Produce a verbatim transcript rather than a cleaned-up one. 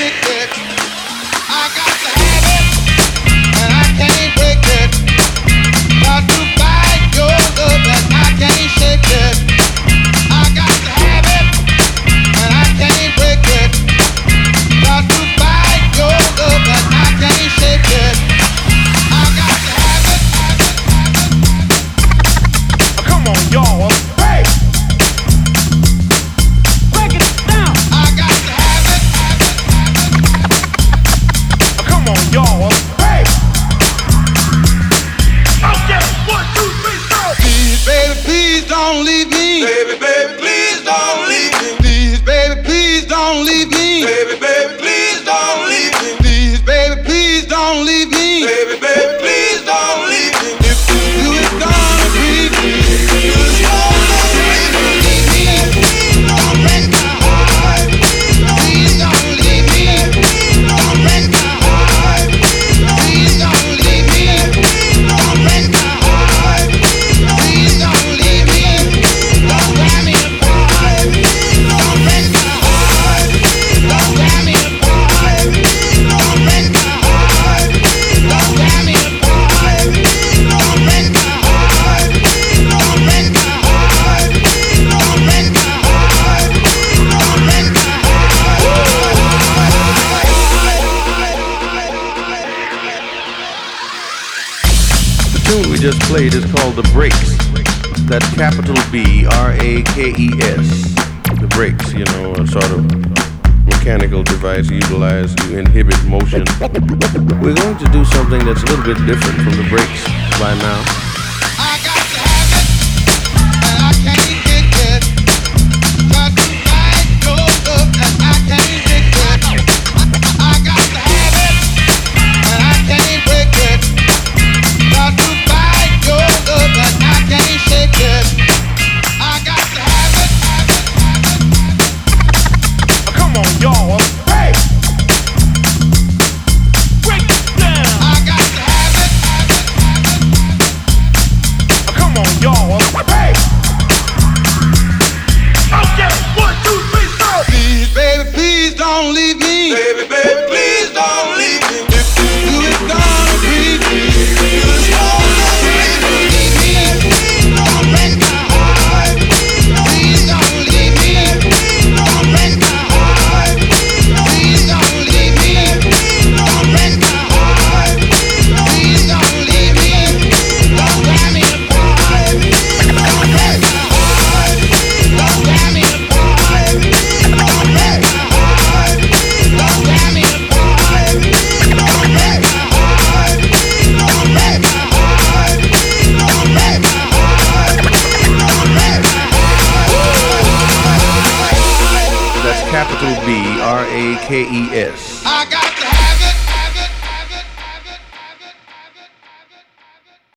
Just played is called The Breaks. That's capital B R A K E S. The Breaks, you know, a sort of mechanical device utilized to inhibit motion. We're going to do something that's a little bit different from The Breaks by now. Capital B R A K E S.